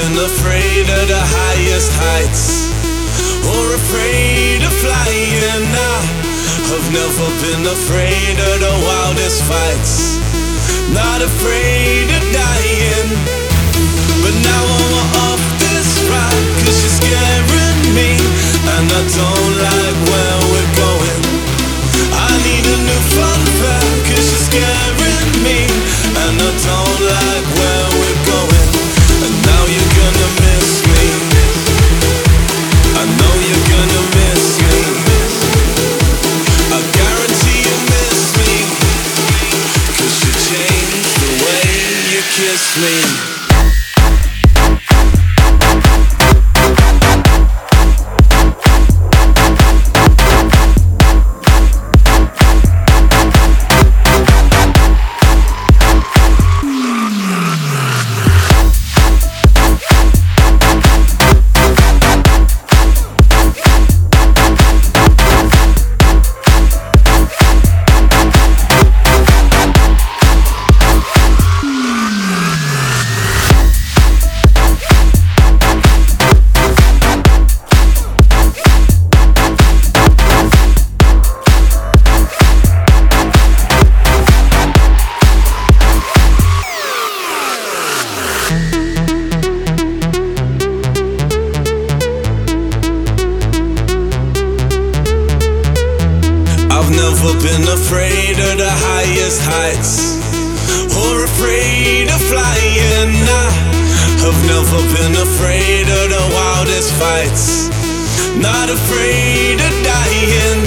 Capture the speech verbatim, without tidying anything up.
been afraid of the highest heights, or afraid of flying. I've never been afraid of the wildest fights, not afraid of dying. But now I'm off this ride, cause you're scaring me, and I don't like where we're going. I need a new fun fair, cause you're scaring me, and I don't like where we're going. And now you're gonna miss me, I know you're gonna miss me, I guarantee you miss me, cause you changed the way you kiss me. I've never been afraid of the highest heights, or afraid of flying. I've never been afraid of the wildest fights, not afraid of dying.